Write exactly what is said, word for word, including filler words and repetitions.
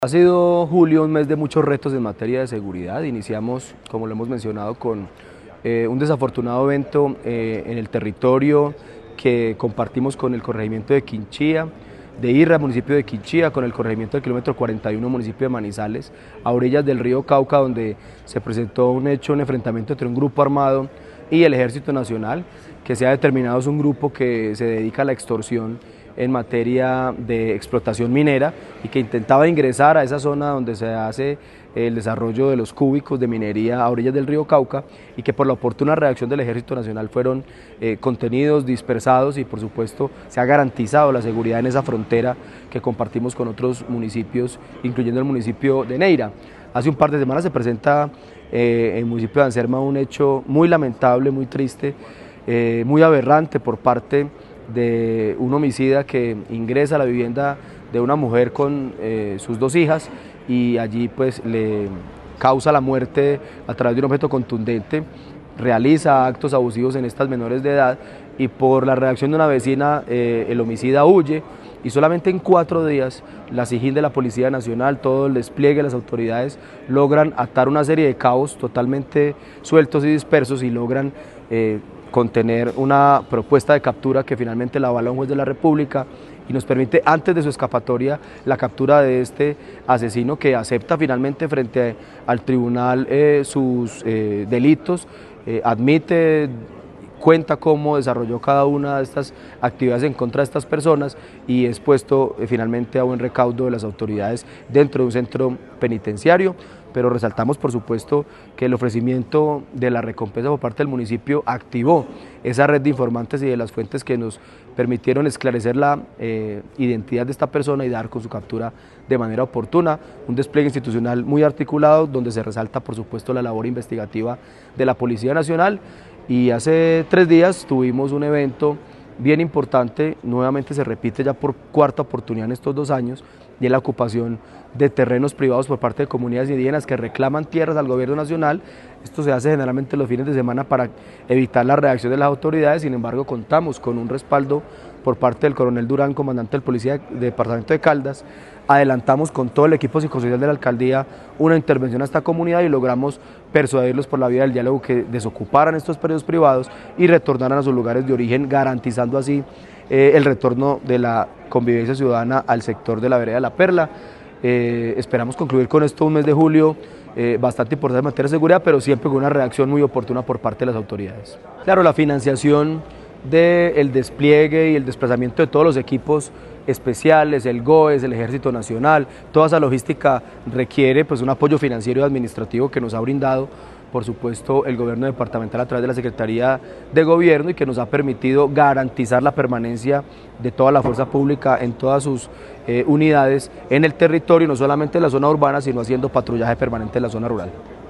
Ha sido julio un mes de muchos retos en materia de seguridad. Iniciamos, como lo hemos mencionado, con eh, un desafortunado evento eh, en el territorio que compartimos con el corregimiento de Quinchía, de Irra, municipio de Quinchía, con el corregimiento del kilómetro cuarenta y uno, municipio de Manizales, a orillas del río Cauca, donde se presentó un hecho, un enfrentamiento entre un grupo armado y el Ejército Nacional, que se ha determinado es un grupo que se dedica a la extorsión en materia de explotación minera y que intentaba ingresar a esa zona donde se hace el desarrollo de los cúbicos de minería a orillas del río Cauca, y que por la oportuna reacción del Ejército Nacional fueron eh, contenidos, dispersados, y por supuesto se ha garantizado la seguridad en esa frontera que compartimos con otros municipios, incluyendo el municipio de Neira. Hace un par de semanas se presenta eh, en el municipio de Anserma un hecho muy lamentable, muy triste, eh, muy aberrante por parte de un homicida que ingresa a la vivienda de una mujer con eh, sus dos hijas, y allí pues le causa la muerte a través de un objeto contundente, realiza actos abusivos en estas menores de edad, y por la reacción de una vecina eh, el homicida huye, y solamente en cuatro días la SIJIN de la Policía Nacional, todo el despliegue de las autoridades, logran atar una serie de cabos totalmente sueltos y dispersos, y logran eh, contener una propuesta de captura que finalmente la avala un juez de la República y nos permite, antes de su escapatoria, la captura de este asesino, que acepta finalmente frente al tribunal eh, sus eh, delitos, eh, admite, cuenta cómo desarrolló cada una de estas actividades en contra de estas personas, y es puesto eh, finalmente a buen recaudo de las autoridades dentro de un centro penitenciario. Pero resaltamos, por supuesto, que el ofrecimiento de la recompensa por parte del municipio activó esa red de informantes y de las fuentes que nos permitieron esclarecer la eh, identidad de esta persona y dar con su captura de manera oportuna. Un despliegue institucional muy articulado, donde se resalta, por supuesto, la labor investigativa de la Policía Nacional. Y hace tres días tuvimos un evento bien importante, nuevamente se repite ya por cuarta oportunidad en estos dos años, y es la ocupación de terrenos privados por parte de comunidades indígenas que reclaman tierras al gobierno nacional. Esto se hace generalmente los fines de semana para evitar la reacción de las autoridades. Sin embargo, contamos con un respaldo por parte del coronel Durán, comandante del Policía del Departamento de Caldas. Adelantamos con todo el equipo psicosocial de la alcaldía una intervención a esta comunidad y logramos persuadirlos por la vía del diálogo que desocuparan estos predios privados y retornaran a sus lugares de origen, garantizando así eh, el retorno de la convivencia ciudadana al sector de la vereda de La Perla. Eh, esperamos concluir con esto un mes de julio eh, bastante importante en materia de seguridad, pero siempre con una reacción muy oportuna por parte de las autoridades. Claro, la financiación del despliegue y el desplazamiento de todos los equipos especiales, el GOES, el Ejército Nacional, toda esa logística requiere pues un apoyo financiero y administrativo que nos ha brindado, por supuesto, el gobierno departamental a través de la Secretaría de Gobierno, y que nos ha permitido garantizar la permanencia de toda la fuerza pública en todas sus eh, unidades en el territorio, no solamente en la zona urbana, sino haciendo patrullaje permanente en la zona rural.